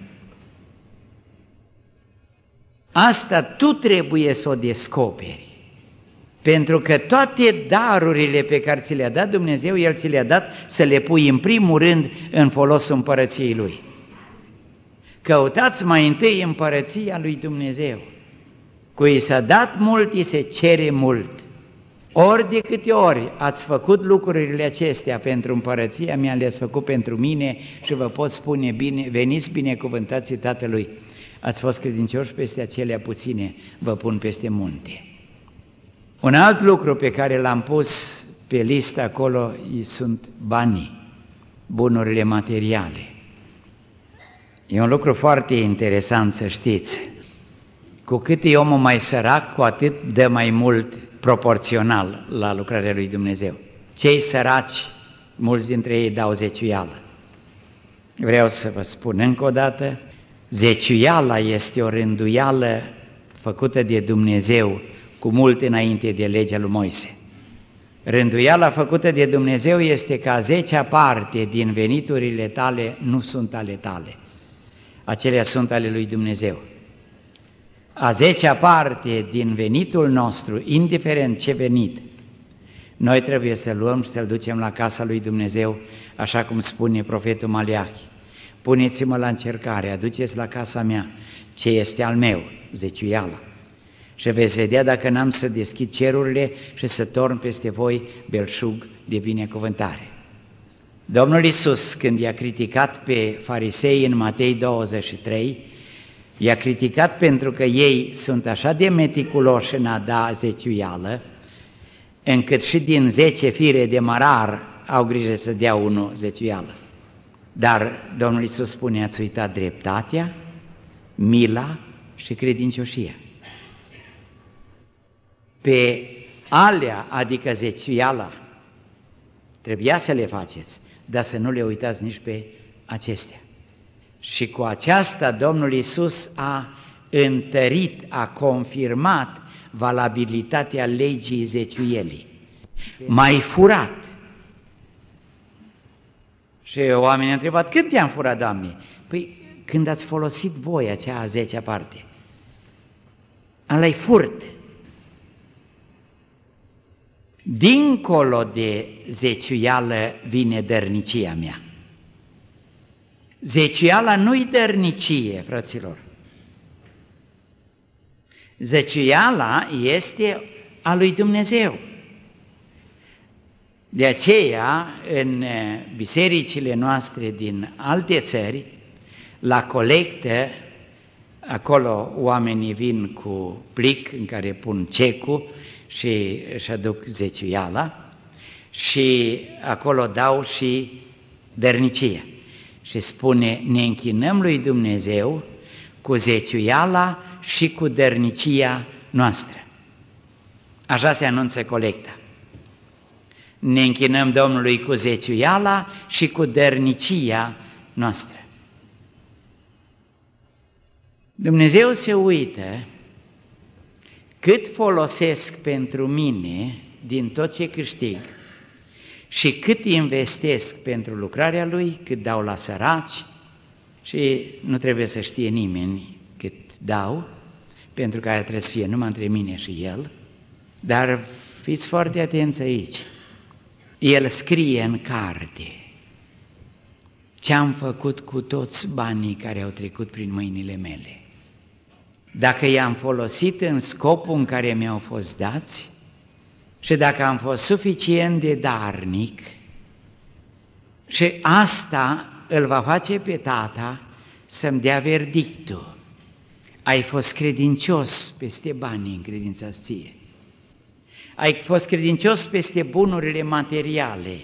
Asta tu trebuie să o descoperi. Pentru că toate darurile pe care ți le-a dat Dumnezeu, El ți le-a dat să le pui în primul rând în folosul împărăției Lui. Căutați mai întâi împărăția lui Dumnezeu. Cui s-a dat mult, îi se cere mult. Ori de câte ori ați făcut lucrurile acestea pentru împărăția mea, le-ați făcut pentru mine și vă pot spune, bine, veniți binecuvântații Tatălui. Ați fost credincioși peste acelea puține, vă pun peste munte. Un alt lucru pe care l-am pus pe listă acolo sunt banii, bunurile materiale. E un lucru foarte interesant să știți. Cu cât e omul mai sărac, cu atât dă mai mult proporțional la lucrarea lui Dumnezeu. Cei săraci, mulți dintre ei dau zeciuială. Vreau să vă spun încă o dată, zeciuiala este o rânduială făcută de Dumnezeu cu mult înainte de legea lui Moise. Rânduiala făcută de Dumnezeu este că a zecea parte din veniturile tale nu sunt ale tale. Acelea sunt ale lui Dumnezeu. A zecea parte din venitul nostru, indiferent ce venit, noi trebuie să luăm și să-l ducem la casa lui Dumnezeu, așa cum spune profetul Maleachi. Puneți-mă la încercare, aduceți la casa mea ce este al meu, zeciuiala. Și veți vedea dacă n-am să deschid cerurile și să torn peste voi belșug de binecuvântare. Domnul Iisus, când i-a criticat pe farisei în Matei douăzeci și trei, i-a criticat pentru că ei sunt așa de meticuloși în a da zeciuială, încât și din zece fire de mărar au grijă să dea unul zeciuială. Dar Domnul Iisus spune, ați uitat dreptatea, mila și credincioșia. Pe alea, adică zeciuiala, trebuia să le faceți, dar să nu le uitați nici pe acestea. Și cu aceasta Domnul Iisus a întărit, a confirmat valabilitatea legii zeciuielii. M-ai furat. Și oamenii au întrebat, când te-am furat, Doamne? Păi când ați folosit voi acea a zecea parte. Ăla-i furt. Dincolo de zeciuială vine dărnicia mea. Zeciuiala nu-i dărnicie, fraților. Zeciuiala este a lui Dumnezeu. De aceea, în bisericile noastre din alte țări, la colectă, acolo oamenii vin cu plic în care pun cecul și își aduc zeciuiala și acolo dau și dărnicia. Și spune, ne închinăm lui Dumnezeu cu zeciuiala și cu dărnicia noastră. Așa se anunță colecta. Ne închinăm Domnului cu zeciuiala și cu dărnicia noastră. Dumnezeu se uită cât folosesc pentru mine din tot ce câștig și cât investesc pentru lucrarea Lui, cât dau la săraci și nu trebuie să știe nimeni cât dau, pentru că aia trebuie să fie numai între mine și El, dar fiți foarte atenți aici. El scrie în carte ce-am făcut cu toți banii care au trecut prin mâinile mele. Dacă i-am folosit în scopul în care mi-au fost dați și dacă am fost suficient de darnic, și asta îl va face pe Tata să-mi dea verdictul. Ai fost credincios peste banii încredințați ție. Ai fost credincios peste bunurile materiale.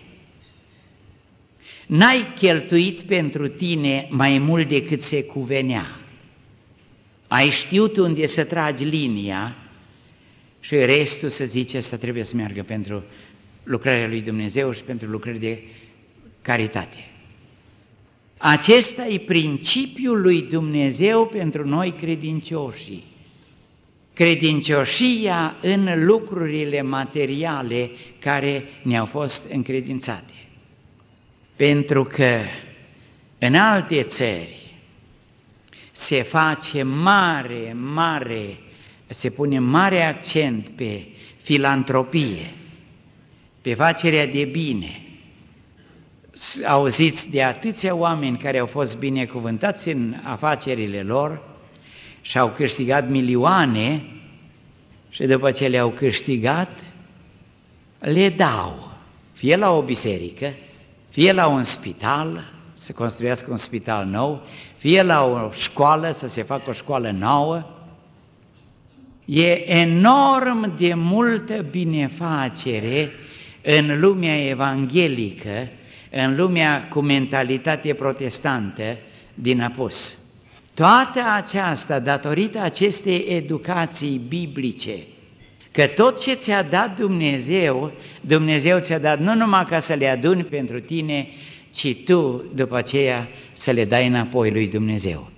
N-ai cheltuit pentru tine mai mult decât se cuvenea. Ai știut unde să tragi linia și restul să zice, asta trebuie să meargă pentru lucrarea lui Dumnezeu și pentru lucrări de caritate. Acesta e principiul lui Dumnezeu pentru noi credincioși. Credincioșia în lucrurile materiale care ne-au fost încredințate. Pentru că în alte țări se face mare, mare, se pune mare accent pe filantropie, pe facerea de bine. Auziți de atâția oameni care au fost binecuvântați în afacerile lor și au câștigat milioane și după ce le-au câștigat, le dau, fie la o biserică, fie la un spital, să construiască un spital nou, fie la o școală, să se facă o școală nouă. E enorm de multă binefacere în lumea evanghelică, în lumea cu mentalitate protestantă din apus. Toată aceasta datorită acestei educații biblice, că tot ce ți-a dat Dumnezeu, Dumnezeu ți-a dat nu numai ca să le aduni pentru tine, ci tu după aceea să le dai înapoi lui Dumnezeu.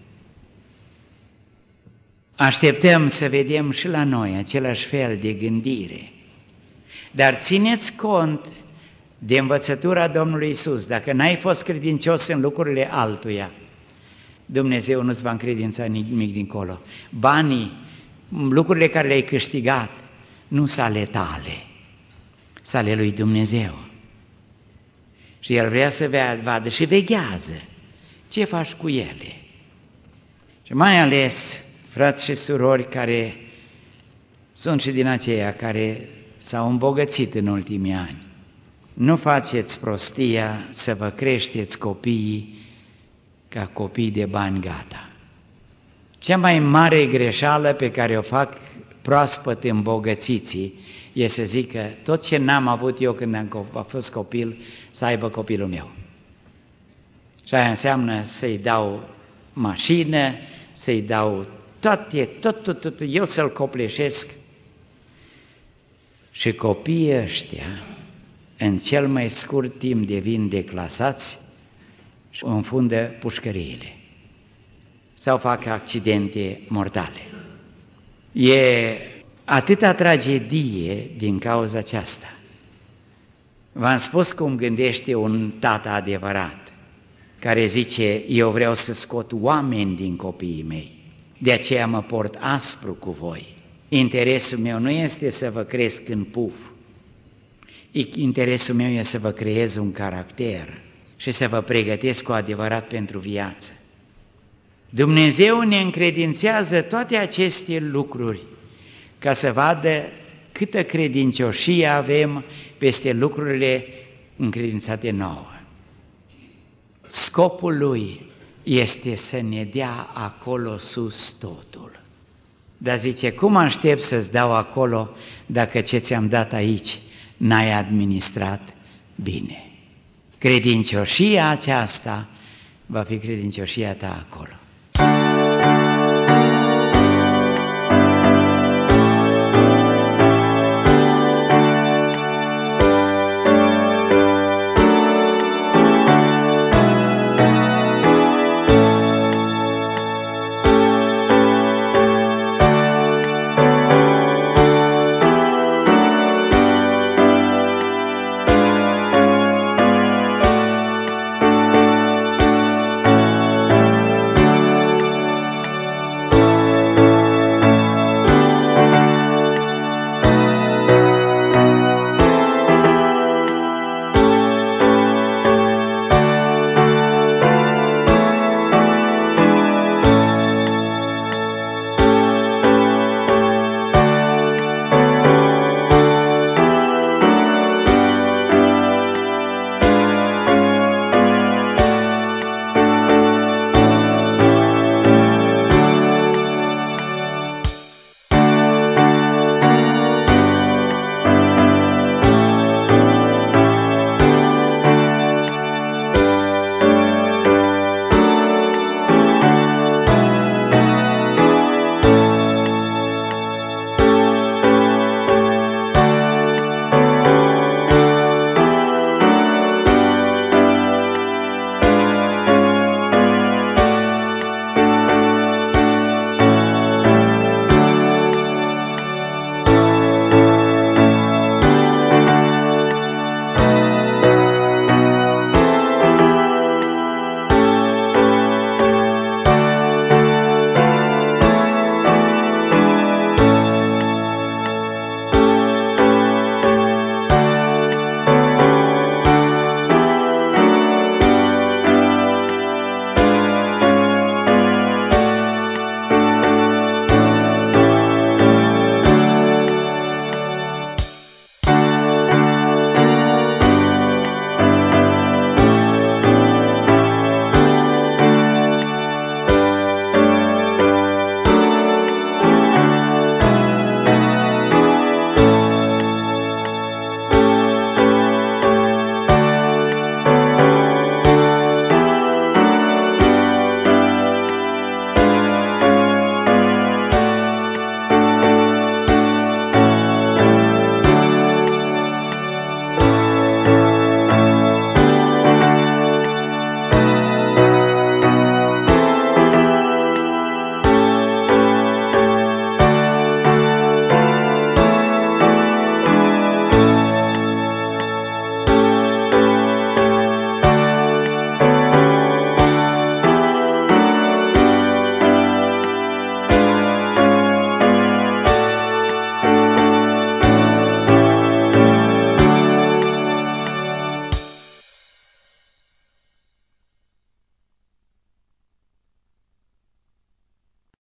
Așteptăm să vedem și la noi același fel de gândire, dar țineți cont de învățătura Domnului Iisus. Dacă n-ai fost credincios în lucrurile altuia, Dumnezeu nu-ți va încredința nimic dincolo. Banii, lucrurile care le-ai câștigat, nu sunt ale tale, sunt ale lui Dumnezeu. Și El vrea să vadă și veghează ce faci cu ele. Și mai ales, frați și surori care sunt și din aceia care s-au îmbogățit în ultimii ani, nu faceți prostia să vă creșteți copiii ca copii de bani gata. Cea mai mare greșeală pe care o fac proaspăt îmbogățiții e să zică tot ce n-am avut eu când am fost copil, să aibă copilul meu. Și aia înseamnă să-i dau mașină, să-i dau toate, tot, tot, tot, eu să-l copleșesc. Și copiii ăștia, în cel mai scurt timp devin declasați și înfundă pușcăriile. sau fac accidente mortale. E atâta tragedie din cauza aceasta. V-am spus cum gândește un tată adevărat, care zice, eu vreau să scot oameni din copiii mei, de aceea mă port aspru cu voi. Interesul meu nu este să vă cresc în puf, interesul meu este să vă creez un caracter și să vă pregătesc cu adevărat pentru viață. Dumnezeu ne încredințează toate aceste lucruri ca să vadă câtă credincioșie avem peste lucrurile încredințate nouă. Scopul Lui este să ne dea acolo sus totul. Dar zice, cum aștept să-ți dau acolo dacă ce ți-am dat aici n-ai administrat bine? Credincioșia aceasta va fi credincioșia ta acolo.